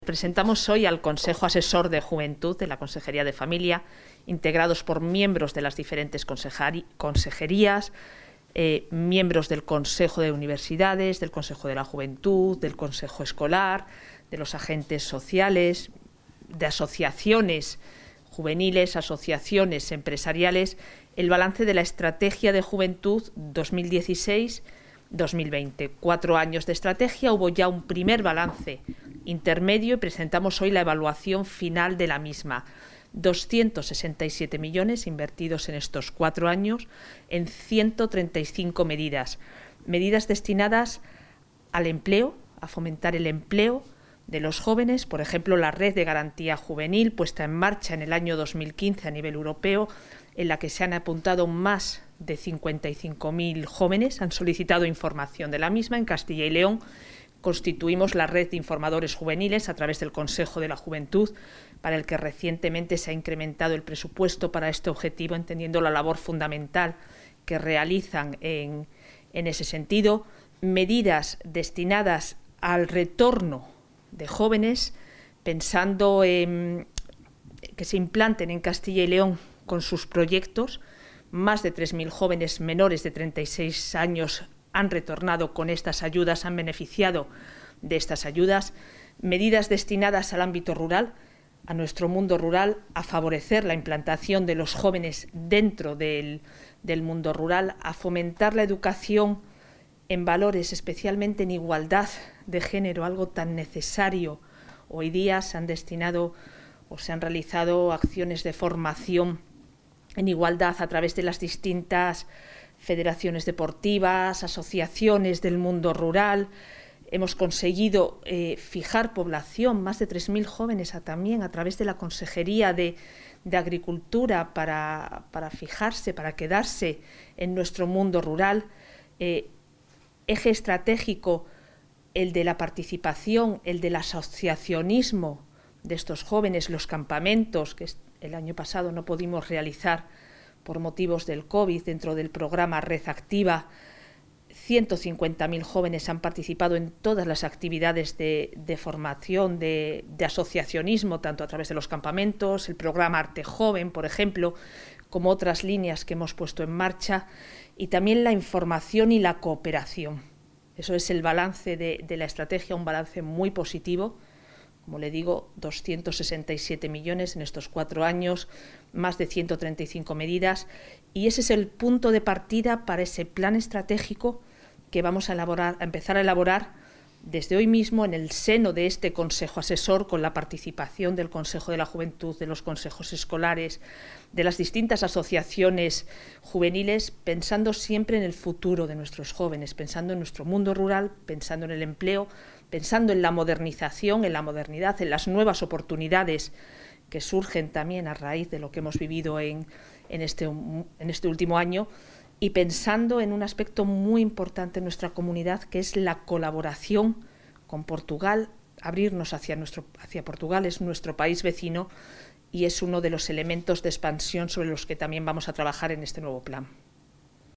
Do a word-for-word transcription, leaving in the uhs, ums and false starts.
Presentamos hoy al Consejo Asesor de Juventud de la Consejería de Familia, integrados por miembros de las diferentes consejerías, eh, miembros del Consejo de Universidades, del Consejo de la Juventud, del Consejo Escolar, de los agentes sociales, de asociaciones juveniles, asociaciones empresariales, el balance de la Estrategia de Juventud dos mil dieciséis dos mil veinte. Cuatro años de estrategia, hubo ya un primer balance intermedio y presentamos hoy la evaluación final de la misma. doscientos sesenta y siete millones invertidos en estos cuatro años en ciento treinta y cinco medidas. Medidas destinadas al empleo, a fomentar el empleo de los jóvenes, por ejemplo, la Red de Garantía Juvenil, puesta en marcha en el año dos mil quince a nivel europeo, en la que se han apuntado más de cincuenta y cinco mil jóvenes, han solicitado información de la misma. En Castilla y León constituimos la Red de Informadores Juveniles a través del Consejo de la Juventud, para el que recientemente se ha incrementado el presupuesto para este objetivo, entendiendo la labor fundamental que realizan en, en ese sentido. Medidas destinadas al retorno de jóvenes, pensando en que se implanten en Castilla y León con sus proyectos. Más de tres mil jóvenes menores de treinta y seis años han retornado con estas ayudas, han beneficiado de estas ayudas. Medidas destinadas al ámbito rural, a nuestro mundo rural, a favorecer la implantación de los jóvenes dentro del, del mundo rural, a fomentar la educación en valores, especialmente en igualdad de género, algo tan necesario. Hoy día se han destinado o se han realizado acciones de formación en igualdad a través de las distintas federaciones deportivas, asociaciones del mundo rural. Hemos conseguido eh, fijar población, más de tres mil jóvenes a, también a través de la Consejería de, de Agricultura para, para fijarse, para quedarse en nuestro mundo rural. Eh, eje estratégico el de la participación, el del asociacionismo de estos jóvenes, los campamentos que el año pasado no pudimos realizar por motivos del COVID dentro del programa Red Activa. ciento cincuenta mil jóvenes han participado en todas las actividades de, de formación, de, de asociacionismo, tanto a través de los campamentos, el programa Arte Joven, por ejemplo, como otras líneas que hemos puesto en marcha, y también la información y la cooperación. Eso es el balance de, de la estrategia, un balance muy positivo. Como le digo, doscientos sesenta y siete millones en estos cuatro años, más de ciento treinta y cinco medidas, y ese es el punto de partida para ese plan estratégico que vamos a, elaborar, a empezar a elaborar desde hoy mismo en el seno de este Consejo Asesor, con la participación del Consejo de la Juventud, de los consejos escolares, de las distintas asociaciones juveniles, pensando siempre en el futuro de nuestros jóvenes, pensando en nuestro mundo rural, pensando en el empleo, pensando en la modernización, en la modernidad, en las nuevas oportunidades que surgen también a raíz de lo que hemos vivido en, en, este, en este último año, y pensando en un aspecto muy importante en nuestra comunidad, que es la colaboración con Portugal. Abrirnos hacia, nuestro, hacia Portugal es nuestro país vecino y es uno de los elementos de expansión sobre los que también vamos a trabajar en este nuevo plan.